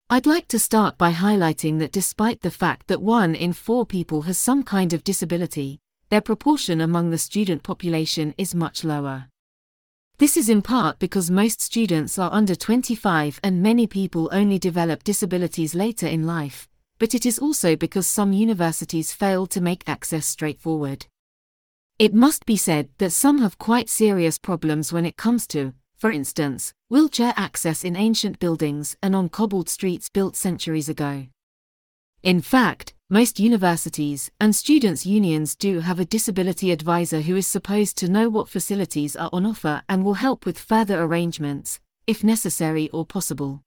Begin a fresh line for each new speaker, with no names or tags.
I'd like to start by highlighting that despite the fact that 1 in 4 people has some kind of disability, their proportion among the student population is much lower. This is in part because most students are under 25 and many people only develop disabilities later in life, but it is also because some universities fail to make access straightforward. It must be said that some have quite serious problems when it comes to, for instance, wheelchair access in ancient buildings and on cobbled streets built centuries ago. In fact, most universities and students' unions do have a disability advisor who is supposed to know what facilities are on offer and will help with further arrangements, if necessary or possible.